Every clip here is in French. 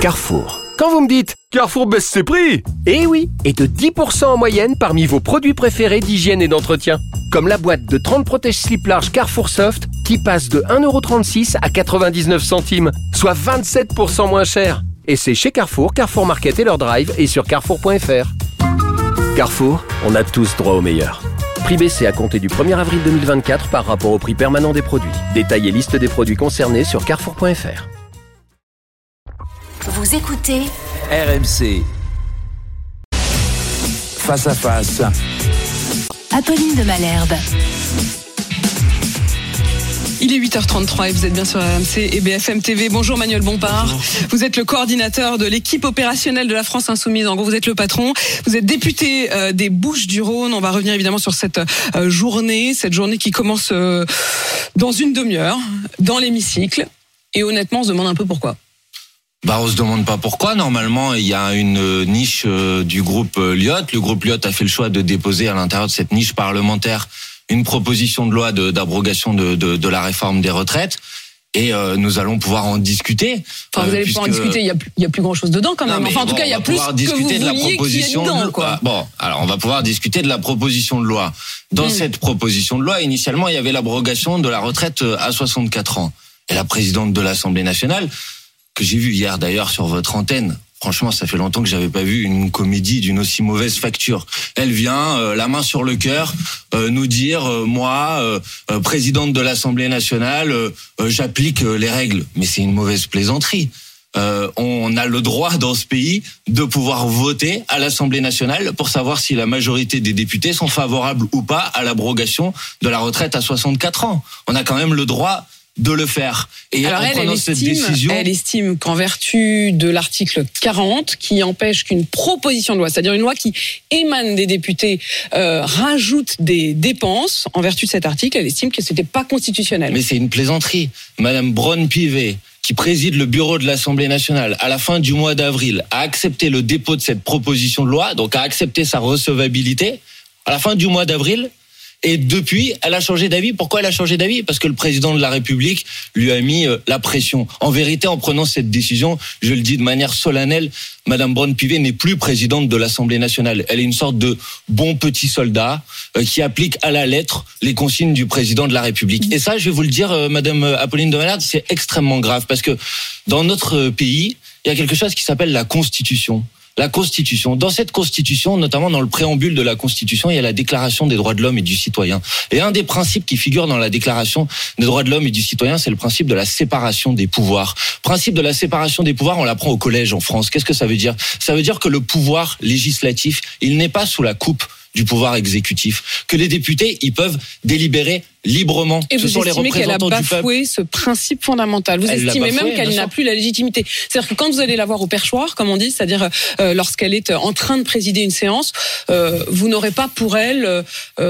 Carrefour. Quand vous me dites « Carrefour baisse ses prix !» Eh oui, et de 10% en moyenne parmi vos produits préférés d'hygiène et d'entretien. Comme la boîte de 30 protège-slip large Carrefour Soft qui passe de 1,36€ à 99 centimes, soit 27% moins cher. Et c'est chez Carrefour, Carrefour Market et leur drive et sur carrefour.fr. Carrefour, on a tous droit au meilleur. Prix baissé à compter du 1er avril 2024 par rapport au prix permanent des produits. Détail et liste des produits concernés sur carrefour.fr. Vous écoutez RMC. Face à face. Apolline de Malherbe. Il est 8h33 et vous êtes bien sur RMC et BFM TV. Bonjour Manuel Bompard. Bonjour. Vous êtes le coordinateur de l'équipe opérationnelle de la France Insoumise. En gros, vous êtes le patron. Vous êtes député des Bouches-du-Rhône. On va revenir évidemment sur cette journée qui commence dans une demi-heure, dans l'hémicycle. Et honnêtement, on se demande un peu pourquoi. On se demande pas pourquoi. Normalement, il y a une niche du groupe Lyot. Le groupe Lyot a fait le choix de déposer à l'intérieur de cette niche parlementaire une proposition de loi d'abrogation de la réforme des retraites. Et nous allons pouvoir en discuter. Enfin, vous allez pouvoir en discuter. Il y a plus grand chose dedans quand même. En tout cas, il y a plus que vous vouliez qu'il y ait dedans, quoi. Alors on va pouvoir discuter de la proposition de loi. Dans cette proposition de loi, initialement, il y avait l'abrogation de la retraite à 64 ans. Et la présidente de l'Assemblée nationale, que j'ai vu hier d'ailleurs sur votre antenne. Franchement, ça fait longtemps que j'avais pas vu une comédie d'une aussi mauvaise facture. Elle vient, la main sur le cœur, nous dire, moi, présidente de l'Assemblée nationale, j'applique les règles. Mais c'est une mauvaise plaisanterie. On a le droit dans ce pays de pouvoir voter à l'Assemblée nationale pour savoir si la majorité des députés sont favorables ou pas à l'abrogation de la retraite à 64 ans. On a quand même le droit de le faire. Et alors elle estime qu'en vertu de l'article 40, qui empêche qu'une proposition de loi, c'est-à-dire une loi qui émane des députés, rajoute des dépenses, en vertu de cet article, elle estime que c'était pas constitutionnel. Mais c'est une plaisanterie. Madame Braun-Pivet, qui préside le bureau de l'Assemblée nationale, à la fin du mois d'avril, a accepté le dépôt de cette proposition de loi, donc a accepté sa recevabilité, à la fin du mois d'avril. Et depuis, elle a changé d'avis. Pourquoi elle a changé d'avis ? Parce que le président de la République lui a mis la pression. En vérité, en prenant cette décision, je le dis de manière solennelle, Madame Braun-Pivet n'est plus présidente de l'Assemblée nationale. Elle est une sorte de bon petit soldat qui applique à la lettre les consignes du président de la République. Et ça, je vais vous le dire, Madame Apolline de Malherbe, c'est extrêmement grave parce que dans notre pays, il y a quelque chose qui s'appelle la Constitution. La Constitution. Dans cette Constitution, notamment dans le préambule de la Constitution, il y a la Déclaration des droits de l'homme et du citoyen. Et un des principes qui figure dans la Déclaration des droits de l'homme et du citoyen, c'est le principe de la séparation des pouvoirs. Principe de la séparation des pouvoirs, on l'apprend au collège en France. Qu'est-ce que ça veut dire ? Ça veut dire que le pouvoir législatif, il n'est pas sous la coupe du pouvoir exécutif, que les députés, ils peuvent délibérer librement. Et vous estimez qu'elle a bafoué ce principe fondamental. Vous estimez même qu'elle n'a plus la légitimité. C'est-à-dire que quand vous allez la voir au perchoir, comme on dit, c'est-à-dire lorsqu'elle est en train de présider une séance, vous n'aurez pas pour elle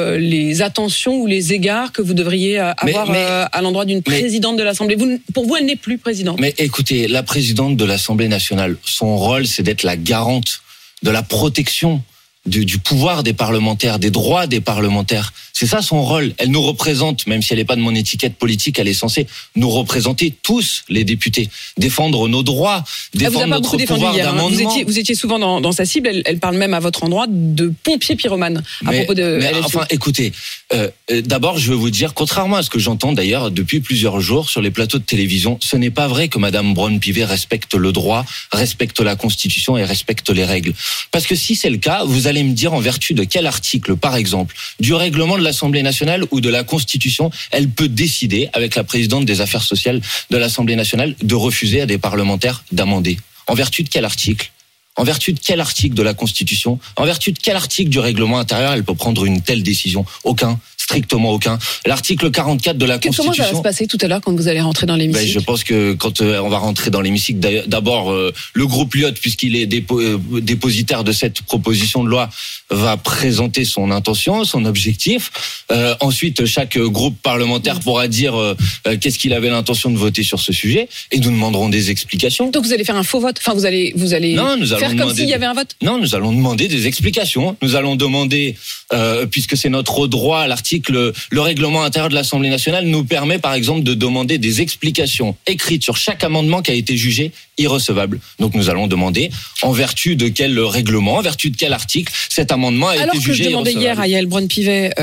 les attentions ou les égards que vous devriez avoir à l'endroit d'une présidente de l'Assemblée. Pour vous, elle n'est plus présidente. Mais écoutez, la présidente de l'Assemblée nationale, son rôle, c'est d'être la garante de la protection du pouvoir des parlementaires, des droits des parlementaires. C'est ça son rôle. Elle nous représente, même si elle n'est pas de mon étiquette politique, elle est censée nous représenter tous, les députés, défendre nos droits, défendre notre pouvoir d'amendement. Vous étiez souvent dans sa cible, elle parle même à votre endroit de pompiers pyromanes à propos de LFI. Enfin, écoutez, d'abord, je veux vous dire, contrairement à ce que j'entends d'ailleurs depuis plusieurs jours sur les plateaux de télévision, ce n'est pas vrai que Madame Braun-Pivet respecte le droit, respecte la Constitution et respecte les règles. Parce que si c'est le cas, vous allez me dire en vertu de quel article, par exemple, du règlement de l'Assemblée nationale ou de la Constitution, elle peut décider, avec la présidente des affaires sociales de l'Assemblée nationale, de refuser à des parlementaires d'amender. En vertu de quel article ? En vertu de quel article de la Constitution ? En vertu de quel article du règlement intérieur elle peut prendre une telle décision ? Aucun. Strictement aucun. L'article 44 de la Constitution... Comment ça va se passer tout à l'heure quand vous allez rentrer dans l'hémicycle ? Je pense que quand on va rentrer dans l'hémicycle, d'abord, le groupe Lyot, puisqu'il est dépositaire de cette proposition de loi, va présenter son intention, son objectif. Ensuite, chaque groupe parlementaire pourra dire qu'est-ce qu'il avait l'intention de voter sur ce sujet, et nous demanderons des explications. Donc vous allez faire un faux vote ? Enfin, vous allez faire comme s'il y avait un vote ? Non, nous allons demander des explications. Nous allons demander, puisque c'est notre droit, l'article l'article, le règlement intérieur de l'Assemblée nationale nous permet par exemple de demander des explications écrites sur chaque amendement qui a été jugé irrecevable. Donc nous allons demander en vertu de quel règlement, en vertu de quel article cet amendement a été jugé irrecevable. Alors que je demandais hier à Yael Braun-Pivet,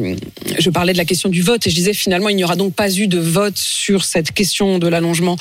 je parlais de la question du vote et je disais finalement il n'y aura donc pas eu de vote sur cette question de l'allongement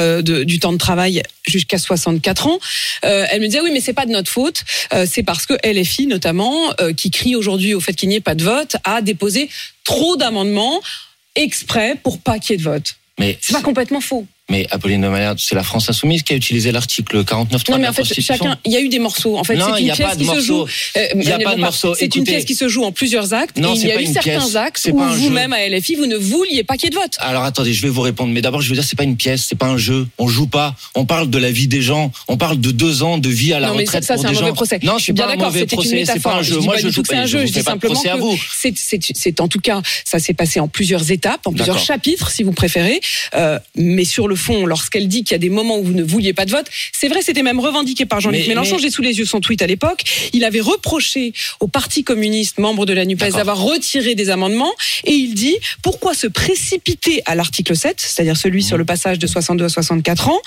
du temps de travail jusqu'à 64 ans. Elle me disait oui mais c'est pas de notre faute, c'est parce que LFI notamment, qui crie aujourd'hui au fait qu'il n'y ait pas de vote, a déposé trop d'amendements exprès pour pas qu'il y ait de vote. Mais c'est pas complètement faux. Mais Apolline de Malherbe, c'est la France Insoumise qui a utilisé l'article 49.3 de la Constitution. Chacun, il y a eu des morceaux. En fait, non, c'est une pièce qui se joue. Il n'y a pas de morceaux. C'est une pièce qui se joue en plusieurs actes. Non, et il y a eu certains actes où vous-même à LFI, vous ne vouliez pas qu'il y ait de vote. Alors attendez, je vais vous répondre. Mais d'abord, je veux dire, c'est pas une pièce, c'est pas un jeu. On joue pas. On parle de la vie des gens. On parle de 2 ans de vie à la retraite pour des gens. Ça, c'est un mauvais procès. Non, je suis bien d'accord. C'était une métaphore. C'est pas un jeu. Moi, je joue pas. Je dis simplement que c'est en tout cas, ça s'est passé en plusieurs étapes, en plusieurs chapitres, si vous préférez. Mais sur le fond, lorsqu'elle dit qu'il y a des moments où vous ne vouliez pas de vote. C'est vrai, c'était même revendiqué par Jean-Luc Mélenchon. J'ai sous les yeux son tweet à l'époque. Il avait reproché au Parti communiste, membre de la NUPES, d'avoir retiré des amendements. Et il dit, pourquoi se précipiter à l'article 7, c'est-à-dire celui sur le passage de 62 à 64 ans.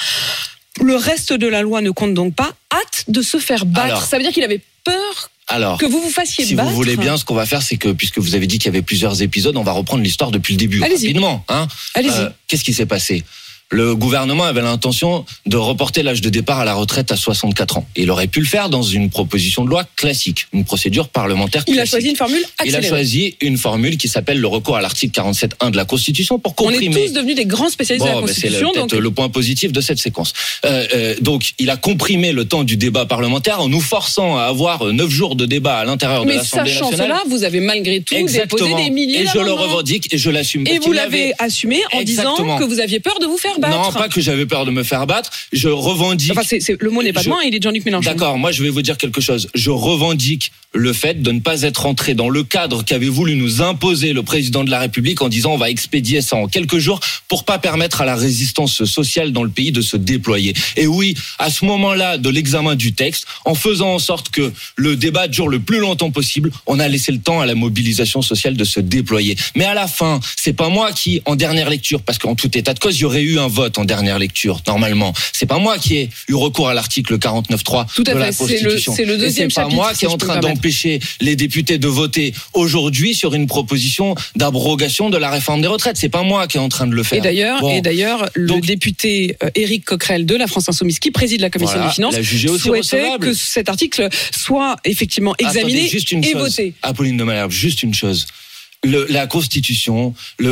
Le reste de la loi ne compte donc pas. Hâte de se faire battre. Alors, ça veut dire qu'il avait peur que vous fassiez battre. Si vous voulez bien, ce qu'on va faire, c'est que, puisque vous avez dit qu'il y avait plusieurs épisodes, on va reprendre l'histoire depuis le début. Allez-y. Rapidement. Allez-y. Qu'est-ce qui s'est passé ? Le gouvernement avait l'intention de reporter l'âge de départ à la retraite à 64 ans. Et il aurait pu le faire dans une proposition de loi classique, une procédure parlementaire classique. Il a choisi une formule accélérée. Il a choisi une formule qui s'appelle le recours à l'article 47.1 de la Constitution pour comprimer. On est tous devenus des grands spécialistes de la Constitution. C'est peut-être le point positif de cette séquence. Donc, il a comprimé le temps du débat parlementaire en nous forçant à avoir 9 jours de débat à l'intérieur de l'Assemblée nationale. Mais sachant cela, vous avez malgré tout déposé des milliers d'amendements. Et je le revendique et je l'assume. Et vous l'avez assumé en disant que vous aviez peur de vous faire battre. Non, pas que j'avais peur de me faire battre. Je revendique. Enfin, le mot n'est pas de moi, il est de Jean-Luc Mélenchon. D'accord, moi je vais vous dire quelque chose. Je revendique le fait de ne pas être entré dans le cadre qu'avait voulu nous imposer le président de la République en disant on va expédier ça en quelques jours pour pas permettre à la résistance sociale dans le pays de se déployer. Et oui, à ce moment-là de l'examen du texte, en faisant en sorte que le débat dure le plus longtemps possible, on a laissé le temps à la mobilisation sociale de se déployer. Mais à la fin, c'est pas moi qui, en dernière lecture, parce qu'en tout état de cause, il y aurait eu un vote en dernière lecture, normalement. C'est pas moi qui ai eu recours à l'article 49.3 de la Constitution. C'est le deuxième chapitre. C'est pas moi qui est en train d'empêcher les députés de voter aujourd'hui sur une proposition d'abrogation de la réforme des retraites. C'est pas moi qui est en train de le faire. Et d'ailleurs, le député Éric Coquerel de la France Insoumise, qui préside la Commission des Finances, souhaitait que cet article soit effectivement examiné et voté. Apolline de Malherbe, juste une chose. La Constitution,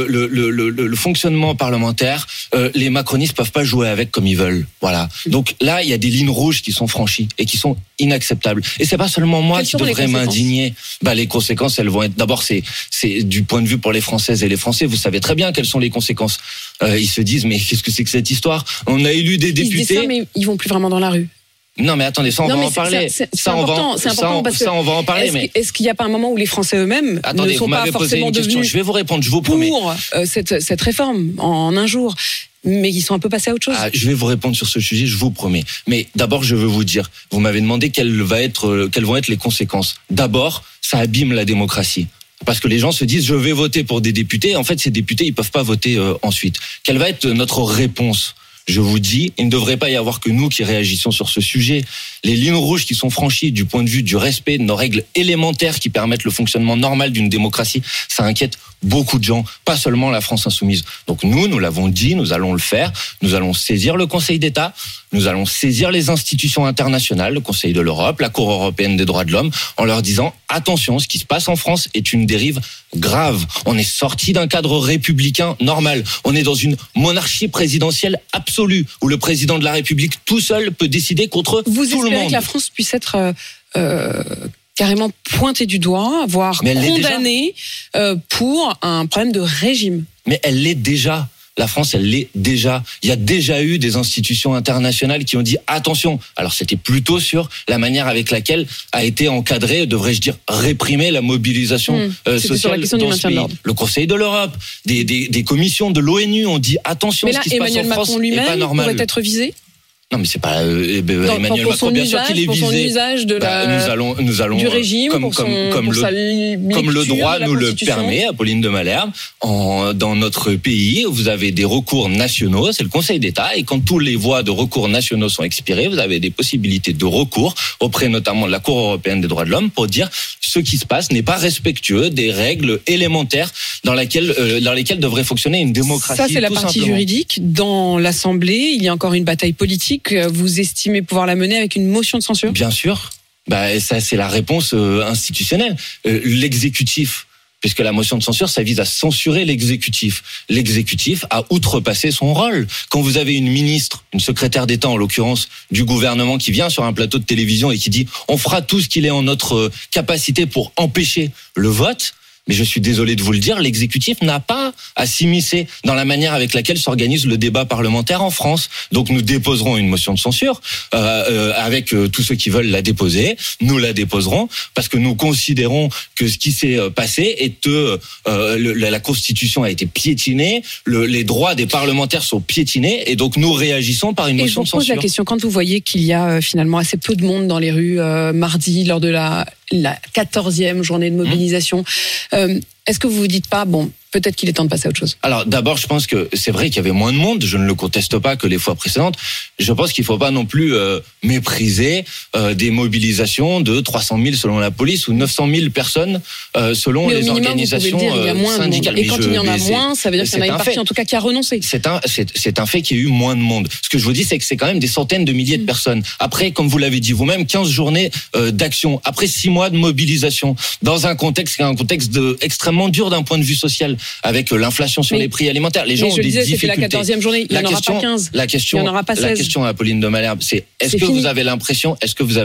le fonctionnement parlementaire, les macronistes peuvent pas jouer avec comme ils veulent. Voilà. Donc là, il y a des lignes rouges qui sont franchies et qui sont inacceptables. Et c'est pas seulement moi qui devrais m'indigner. Les conséquences, elles vont être. D'abord, c'est du point de vue pour les Françaises et les Français. Vous savez très bien quelles sont les conséquences. Ils se disent mais qu'est-ce que c'est que cette histoire ? On a élu des députés. Ils disent ça, mais ils vont plus vraiment dans la rue. Non mais attendez, ça on va en parler. C'est important parce que ça on va en parler. Est-ce qu'il n'y a pas un moment où les Français eux-mêmes ne sont pas forcément devenus je vais vous répondre, je vous promets. Pour cette réforme en un jour, mais ils sont un peu passés à autre chose. Je vais vous répondre sur ce sujet, je vous promets. Mais d'abord, je veux vous dire, vous m'avez demandé quelles vont être les conséquences. D'abord, ça abîme la démocratie. Parce que les gens se disent, je vais voter pour des députés. En fait, ces députés, ils peuvent pas voter ensuite. Quelle va être notre réponse ? Je vous dis, il ne devrait pas y avoir que nous qui réagissions sur ce sujet. Les lignes rouges qui sont franchies du point de vue du respect de nos règles élémentaires qui permettent le fonctionnement normal d'une démocratie, ça inquiète beaucoup de gens, pas seulement la France Insoumise. Donc nous l'avons dit, nous allons le faire. Nous allons saisir le Conseil d'État, nous allons saisir les institutions internationales, le Conseil de l'Europe, la Cour européenne des droits de l'homme, en leur disant, attention, ce qui se passe en France est une dérive grave. On est sorti d'un cadre républicain normal. On est dans une monarchie présidentielle absolue, où le président de la République tout seul peut décider contre tout le monde. Vous espérez que la France puisse être carrément pointée du doigt, voire condamnée pour un problème de régime? Mais elle l'est déjà. La France, elle l'est déjà. Il y a déjà eu des institutions internationales qui ont dit attention. Alors c'était plutôt sur la manière avec laquelle a été encadrée, devrais-je dire, réprimée la mobilisation sociale dans ce pays. Le Conseil de l'Europe, des commissions de l'ONU ont dit attention, ce qui se passe en France n'est pas normal. Pourrait être visé? Non, mais c'est pas Emmanuel Macron, bien sûr qu'il est visé. Pour son usage de nous allons du régime, comme le droit nous le permet, Apolline de Malherbe, dans notre pays, vous avez des recours nationaux, c'est le Conseil d'État, et quand tous les voies de recours nationaux sont expirées, vous avez des possibilités de recours auprès notamment de la Cour européenne des droits de l'homme pour dire ce qui se passe n'est pas respectueux des règles élémentaires dans lesquelles devrait fonctionner une démocratie. Ça, c'est la partie juridique. Dans l'Assemblée, il y a encore une bataille politique. Vous estimez pouvoir la mener avec une motion de censure ? Bien sûr. Ça, c'est la réponse institutionnelle. L'exécutif, puisque la motion de censure, ça vise à censurer l'exécutif. L'exécutif a outrepassé son rôle. Quand vous avez une ministre, une secrétaire d'État en l'occurrence, du gouvernement qui vient sur un plateau de télévision et qui dit « on fera tout ce qu'il est en notre capacité pour empêcher le vote », mais je suis désolé de vous le dire, l'exécutif n'a pas à s'immiscer dans la manière avec laquelle s'organise le débat parlementaire en France. Donc nous déposerons une motion de censure avec tous ceux qui veulent la déposer. Nous la déposerons parce que nous considérons que ce qui s'est passé est que la Constitution a été piétinée, les droits des parlementaires sont piétinés et donc nous réagissons par une motion de censure. Et je vous pose la question, quand vous voyez qu'il y a finalement assez peu de monde dans les rues mardi lors de la 14e journée de mobilisation, est-ce que vous vous dites pas, peut-être qu'il est temps de passer à autre chose? Alors d'abord, je pense que c'est vrai qu'il y avait moins de monde, je ne le conteste pas que les fois précédentes. Je pense qu'il ne faut pas non plus mépriser des mobilisations de 300 000 selon la police ou 900 000 personnes selon les organisations syndicales. Et quand il y en a moins, ça veut dire qu'il y en a une partie en tout cas qui a renoncé. C'est un fait qu'il y a eu moins de monde. Ce que je vous dis, c'est que c'est quand même des centaines de milliers de personnes. Après, comme vous l'avez dit vous-même, 15 journées d'action, après 6 mois de mobilisation, dans un contexte qui est un contexte extrêmement dur d'un point de vue social, avec l'inflation sur les prix alimentaires. Les gens ont des difficultés. C'était la 14e journée, il n'y en aura pas 15. La question, il n'y en aura pas 16. La question à Apolline de Malherbe, c'est est-ce que vous avez l'impression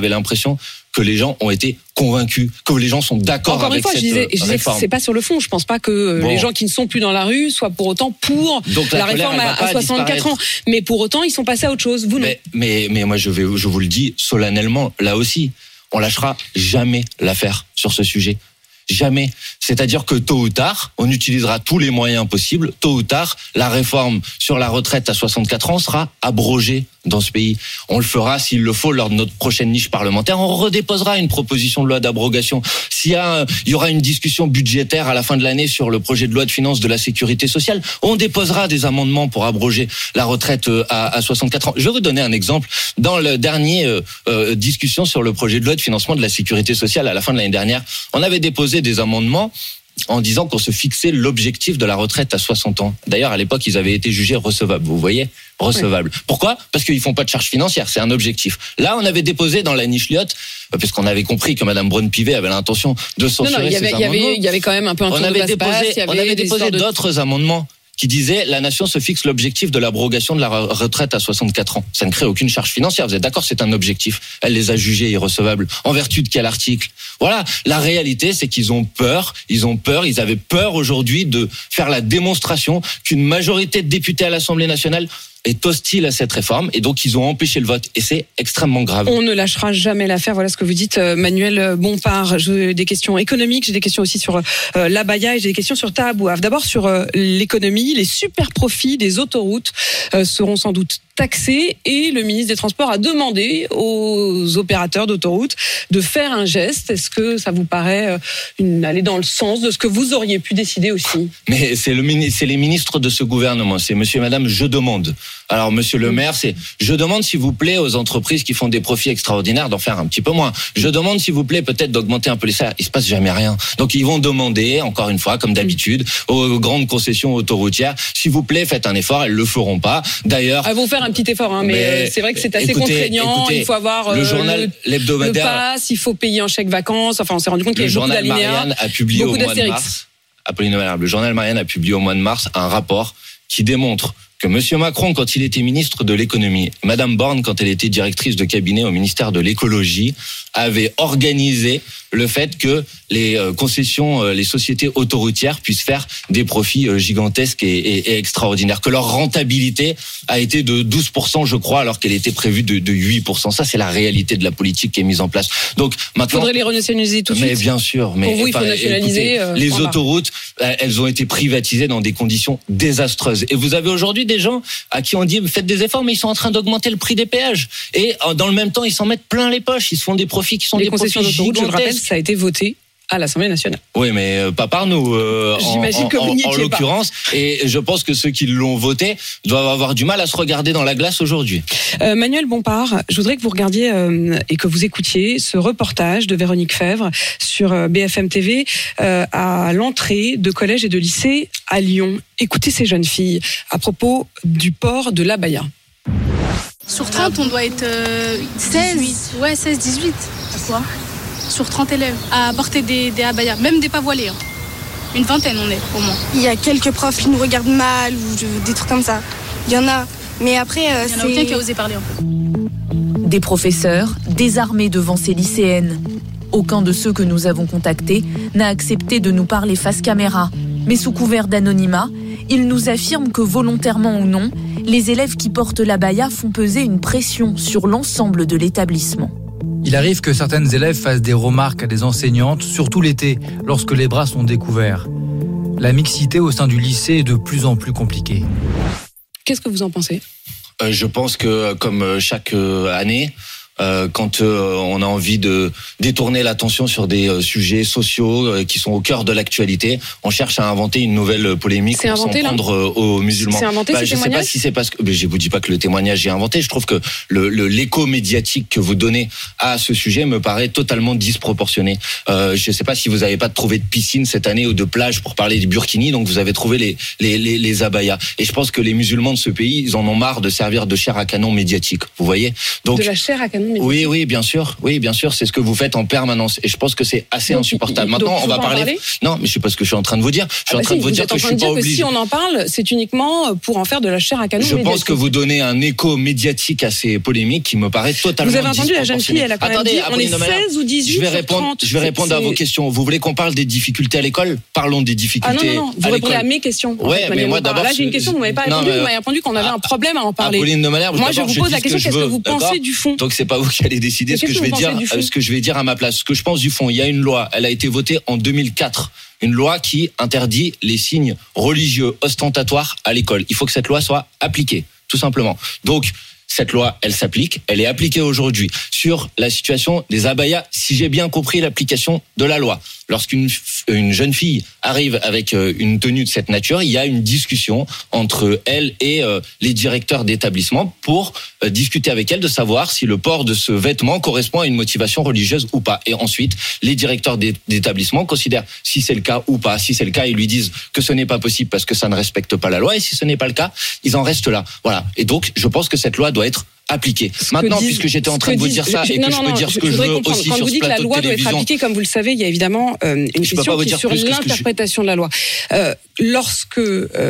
que les gens ont été convaincus, que les gens sont d'accord avec cette réforme? Je disais que c'est pas sur le fond. Je pense pas que les gens qui ne sont plus dans la rue soient pour autant pour la réforme à 64 ans. Mais pour autant, ils sont passés à autre chose. Vous, non. Mais moi, je vous le dis solennellement, là aussi, on lâchera jamais l'affaire sur ce sujet. Jamais. C'est-à-dire que tôt ou tard, on utilisera tous les moyens possibles. Tôt ou tard, la réforme sur la retraite à 64 ans sera abrogée dans ce pays. On le fera s'il le faut lors de notre prochaine niche parlementaire. On redéposera une proposition de loi d'abrogation. Il y aura une discussion budgétaire à la fin de l'année sur le projet de loi de finances de la sécurité sociale. On déposera des amendements pour abroger la retraite à 64 ans. Je vais vous donner un exemple. Dans le dernier discussion sur le projet de loi de financement de la sécurité sociale à la fin de l'année dernière, on avait déposé des amendements en disant qu'on se fixait l'objectif de la retraite à 60 ans. D'ailleurs, à l'époque, ils avaient été jugés recevables. Vous voyez ? Recevables. Oui. Pourquoi ? Parce qu'ils font pas de charge financière. C'est un objectif. Là, on avait déposé dans la niche Lyotte, puisqu'on avait compris que Madame Braun-Pivet avait l'intention de censurer ces amendements. Il y avait quand même un peu un tour de passe-passe. On avait déposé d'autres amendements qui disait la nation se fixe l'objectif de l'abrogation de la retraite à 64 ans. Ça ne crée aucune charge financière. Vous êtes d'accord, c'est un objectif. Elle les a jugés irrecevables. En vertu de quel article ? Voilà. La réalité, c'est qu'ils ont peur. Ils avaient peur aujourd'hui de faire la démonstration qu'une majorité de députés à l'Assemblée nationale est hostile à cette réforme et donc ils ont empêché le vote et c'est extrêmement grave. On ne lâchera jamais l'affaire, voilà ce que vous dites Manuel Bompard. J'ai des questions économiques, j'ai des questions aussi sur l'abaya et j'ai des questions sur Taha Bouaf. D'abord sur l'économie, les super profits des autoroutes seront sans doute taxés et le ministre des Transports a demandé aux opérateurs d'autoroutes de faire un geste. Est-ce que ça vous paraît aller dans le sens de ce que vous auriez pu décider aussi ? Mais c'est les ministres de ce gouvernement, c'est monsieur et madame je demande. Alors monsieur le maire, c'est je demande s'il vous plaît aux entreprises qui font des profits extraordinaires d'en faire un petit peu moins. Je demande s'il vous plaît peut-être d'augmenter un peu les salaires. Il se passe jamais rien. Donc ils vont demander encore une fois comme d'habitude aux grandes concessions autoroutières, s'il vous plaît faites un effort, elles le feront pas. D'ailleurs, elles vont faire un petit effort mais c'est vrai que c'est assez contraignant, il faut avoir le journal l'hebdomadaire, le pass, il faut payer en chèque vacances. Enfin on s'est rendu compte qu'il y avait beaucoup d'alinéas. Le journal Marianne a publié au mois de mars. Le journal Marianne a publié au mois de mars un rapport qui démontre que monsieur Macron, quand il était ministre de l'économie, madame Borne, quand elle était directrice de cabinet au ministère de l'écologie, avait organisé le fait que les concessions, les sociétés autoroutières puissent faire des profits gigantesques et extraordinaires, que leur rentabilité a été de 12%, je crois, alors qu'elle était prévue de 8%. Ça, c'est la réalité de la politique qui est mise en place. Donc maintenant, faudrait les renationaliser tout de suite. Mais bien sûr, mais pour vous, il faut nationaliser. Les autoroutes, elles ont été privatisées dans des conditions désastreuses. Et vous avez aujourd'hui des gens à qui on dit faites des efforts, mais ils sont en train d'augmenter le prix des péages. Et dans le même temps, ils s'en mettent plein les poches. Ils se font des profits qui sont des profits concessions d'autoroute, je le rappelle, gigantesques. ça a été voté à l'Assemblée nationale. Oui, mais pas par nous. J'imagine que vous n'y en étiez l'occurrence. Et je pense que ceux qui l'ont voté doivent avoir du mal à se regarder dans la glace aujourd'hui. Manuel Bompard, je voudrais que vous regardiez et que vous écoutiez ce reportage de Véronique Fèvre sur BFM TV à l'entrée de collèges et de lycées à Lyon. Écoutez ces jeunes filles à propos du port de l'abaya. Sur 30, on doit être 16, 18. Pourquoi ? Sur 30 élèves, à porter des abayas, même des pas voilés. Hein. Une vingtaine, on est, au moins. Il y a quelques profs qui nous regardent mal ou des trucs comme ça. Il y en a. Mais après, Il n'y en a aucun qui a osé parler, en fait. Des professeurs désarmés devant ces lycéennes. Aucun de ceux que nous avons contactés n'a accepté de nous parler face caméra. Mais sous couvert d'anonymat, ils nous affirment que volontairement ou non, les élèves qui portent l'abaya font peser une pression sur l'ensemble de l'établissement. Il arrive que certaines élèves fassent des remarques à des enseignantes, surtout l'été, lorsque les bras sont découverts. La mixité au sein du lycée est de plus en plus compliquée. Qu'est-ce que vous en pensez ? Je pense que, comme chaque année, quand on a envie de détourner l'attention sur des sujets sociaux qui sont au cœur de l'actualité, on cherche à inventer une nouvelle polémique pour s'en prendre aux musulmans. C'est inventé, je ne sais pas si c'est parce que je vous dis pas que le témoignage est inventé. Je trouve que l'écho médiatique que vous donnez à ce sujet me paraît totalement disproportionné. Je ne sais pas si vous n'avez pas trouvé de piscine cette année ou de plage pour parler du burkini, donc vous avez trouvé les abayas. Et je pense que les musulmans de ce pays, ils en ont marre de servir de chair à canon médiatique. Vous voyez ? Donc, de la chair à canon. Oui, bien sûr, c'est ce que vous faites en permanence, et je pense que c'est assez insupportable. Maintenant, on va parler. Non, mais je sais pas ce que je suis en train de vous dire. Je suis en train de vous dire que je suis pas obligé. Si on en parle, c'est uniquement pour en faire de la chair à canon. Je pense que vous donnez un écho médiatique à ces polémiques qui me paraît totalement. Vous avez entendu la jeune fille, elle a quand même dit, on est 16 ou 18 je vais répondre à vos questions. Vous voulez qu'on parle des difficultés à l'école ? Parlons des difficultés. Non, vous répondez à mes questions. Ouais, mais moi d'abord. Là, j'ai une question, vous m'avez pas répondu. Vous m'avez répondu qu'on avait un problème à en parler. Apolline de Malherbe. Moi, je vous pose la question, qu'est-ce que vous pensez du fond ? Donc c'est pas vous qui allez décider ce que je vais dire à ma place. Ce que je pense du fond, il y a une loi, elle a été votée en 2004. Une loi qui interdit les signes religieux ostentatoires à l'école. Il faut que cette loi soit appliquée, tout simplement. Donc, cette loi, elle s'applique, elle est appliquée aujourd'hui sur la situation des abayas, si j'ai bien compris l'application de la loi. Lorsqu'une jeune fille arrive avec une tenue de cette nature, il y a une discussion entre elle et les directeurs d'établissement pour discuter avec elle de savoir si le port de ce vêtement correspond à une motivation religieuse ou pas. Et ensuite, les directeurs d'établissement considèrent si c'est le cas ou pas. Si c'est le cas, ils lui disent que ce n'est pas possible parce que ça ne respecte pas la loi. Et si ce n'est pas le cas, ils en restent là. Voilà. Et donc, je pense que cette loi doit être appliquée. Maintenant, puisque j'étais en train de vous dire ça et que je peux dire ce que je veux aussi sur ce plateau de télévision. Quand vous dites que la loi doit être appliquée, comme vous le savez, il y a évidemment une question qui est sur l'interprétation de la loi. Lorsque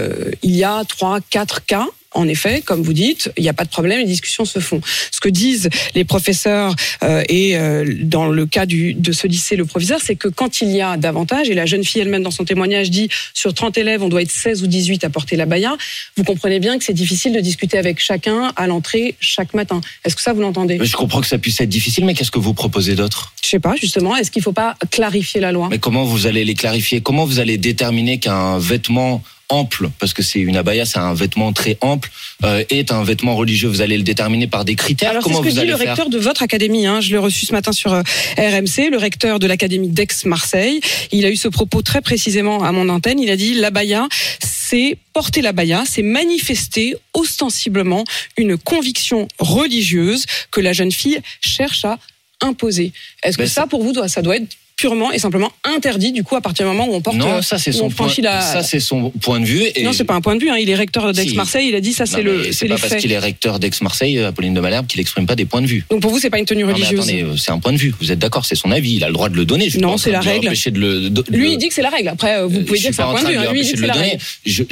il y a 3, 4 cas, en effet, comme vous dites, il n'y a pas de problème, les discussions se font. Ce que disent les professeurs et dans le cas de ce lycée, le proviseur, c'est que quand il y a davantage, et la jeune fille elle-même dans son témoignage dit sur 30 élèves, on doit être 16 ou 18 à porter l'abaya, vous comprenez bien que c'est difficile de discuter avec chacun à l'entrée chaque matin. Est-ce que ça, vous l'entendez ? Je comprends que ça puisse être difficile, mais qu'est-ce que vous proposez d'autre ? Je sais pas, justement, est-ce qu'il ne faut pas clarifier la loi ? Mais comment vous allez les clarifier ? Comment vous allez déterminer qu'un vêtement ample, parce que c'est une abaya, c'est un vêtement très ample, est un vêtement religieux? Vous allez le déterminer par des critères? Alors, comment c'est ce que vous allez dit le recteur de votre académie, je l'ai reçu ce matin sur RMC, le recteur de l'académie d'Aix-Marseille. Il a eu ce propos très précisément à mon antenne. Il a dit l'abaya, c'est porter l'abaya, c'est manifester ostensiblement une conviction religieuse que la jeune fille cherche à imposer. Est-ce que ça, pour vous, ça doit être purement et simplement interdit, du coup, à partir du moment où on porte... Non, ça c'est son point de vue. Et... Non, c'est pas un point de vue, il est recteur d'Aix-Marseille, il a dit ça, c'est les pas faits. Parce qu'il est recteur d'Aix-Marseille, Apolline de Malherbe, qu'il n'exprime pas des points de vue. Donc pour vous, c'est pas une tenue religieuse? Non, mais attendez, c'est un point de vue, vous êtes d'accord, c'est son avis, il a le droit de le donner. Non, c'est la règle. Lui, il dit que c'est la règle, après, vous pouvez dire que c'est un point de vue, lui, il dit que c'est la règle.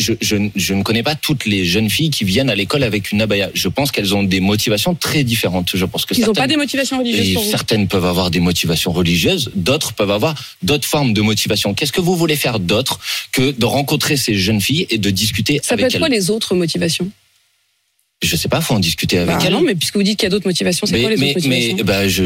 Je ne connais pas toutes les jeunes filles qui viennent à l'école avec une abaya. Je pense qu'elles ont des motivations très différentes. Je pense que ils n'ont pas des motivations religieuses pour vous? Certaines peuvent avoir des motivations religieuses, d'autres peuvent avoir d'autres formes de motivation. Qu'est-ce que vous voulez faire d'autre que de rencontrer ces jeunes filles et de discuter avec elles? Ça peut être quoi les autres motivations? Je sais pas, faut en discuter avec elle. Non, mais puisque vous dites qu'il y a d'autres motivations, c'est quoi les autres motivations ?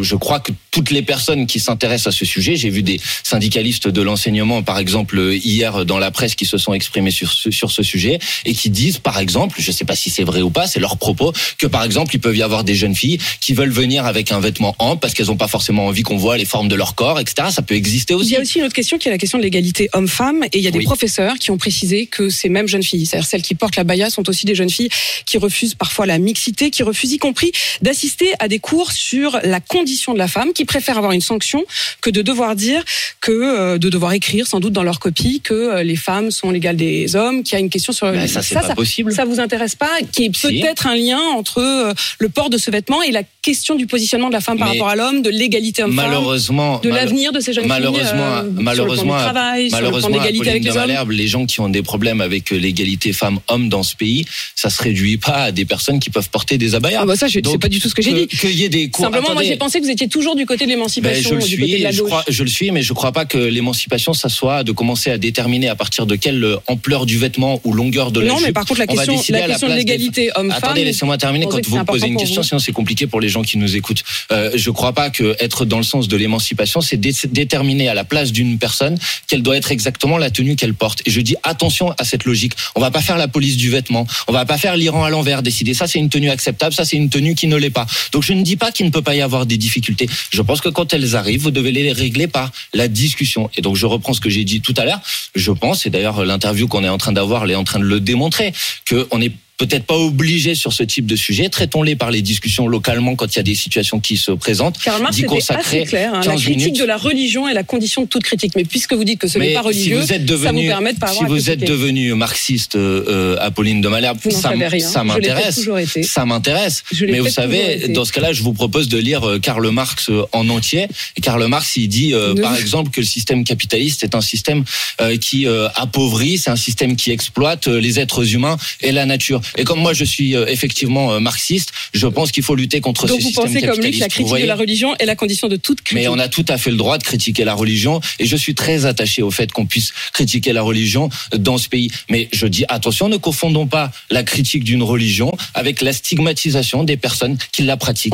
Je crois que toutes les personnes qui s'intéressent à ce sujet, j'ai vu des syndicalistes de l'enseignement, par exemple, hier dans la presse, qui se sont exprimés sur ce sujet et qui disent, par exemple, je sais pas si c'est vrai ou pas, c'est leur propos, que par exemple, il peut y avoir des jeunes filles qui veulent venir avec un vêtement ample parce qu'elles ont pas forcément envie qu'on voit les formes de leur corps, etc. Ça peut exister aussi. Il y a aussi une autre question qui est la question de l'égalité homme-femme, et il y a des professeurs qui ont précisé que ces mêmes jeunes filles, c'est-à-dire celles qui portent l'abaya, sont aussi des jeunes filles qui refusent parfois la mixité, qui refusent y compris d'assister à des cours sur la condition de la femme, qui préfèrent avoir une sanction que de devoir dire que de devoir écrire sans doute dans leur copie que les femmes sont l'égale des hommes, qu'il y a une question sur ça c'est pas possible. Ça vous intéresse pas, qu'il y ait peut-être un lien entre le port de ce vêtement et la question du positionnement de la femme par rapport à l'homme, de l'égalité homme-femme, de l'avenir de ces jeunes filles sur le plan du travail, sur le plan de l'égalité avec les hommes. Les gens qui ont des problèmes avec l'égalité femmes-hommes dans ce pays, ça se réduit pas à des personnes qui peuvent porter des abayas. Ça, c'est pas du tout ce que j'ai dit. Qu'il y ait des cours. Simplement, moi, j'ai pensé que vous étiez toujours du côté de l'émancipation, du côté de la gauche. Je le suis, mais je crois pas que l'émancipation, ça soit de commencer à déterminer à partir de quelle ampleur du vêtement ou longueur de la jupe. Non, mais par contre, la question de l'égalité homme-femme. Attendez, laissez-moi terminer quand vous me posez une question, sinon c'est compliqué pour les gens qui nous écoutent. Je crois pas que être dans le sens de l'émancipation, c'est déterminer à la place d'une personne quelle doit être exactement la tenue qu'elle porte. Et je dis attention à cette logique. On va pas faire la police du vêtement. On va pas faire l'Iran à l'envers, décider ça c'est une tenue acceptable, ça c'est une tenue qui ne l'est pas. Donc je ne dis pas qu'il ne peut pas y avoir des difficultés. Je pense que quand elles arrivent, vous devez les régler par la discussion. Et donc je reprends ce que j'ai dit tout à l'heure. Je pense, et d'ailleurs l'interview qu'on est en train d'avoir, elle est en train de le démontrer, qu'on est peut-être pas obligé sur ce type de sujet. Traitons-les par les discussions localement quand il y a des situations qui se présentent. Karl Marx était assez clair. La critique de la religion est la condition de toute critique. Mais puisque vous dites que ce n'est pas religieux, ça vous permet de pas avoir à critiquer. Si vous êtes devenu marxiste, Apolline de Malherbe, ça m'intéresse. Ça m'intéresse. Mais vous savez, dans ce cas-là, je vous propose de lire Karl Marx en entier. Et Karl Marx, il dit, par exemple, que le système capitaliste est un système qui appauvrit, c'est un système qui exploite les êtres humains et la nature. Et comme moi je suis effectivement marxiste, je pense qu'il faut lutter contre ce système capitaliste. Donc vous pensez comme lui que la critique de la religion est la condition de toute critique. Mais on a tout à fait le droit de critiquer la religion, et je suis très attaché au fait qu'on puisse critiquer la religion dans ce pays. Mais je dis attention, ne confondons pas la critique d'une religion avec la stigmatisation des personnes qui la pratiquent.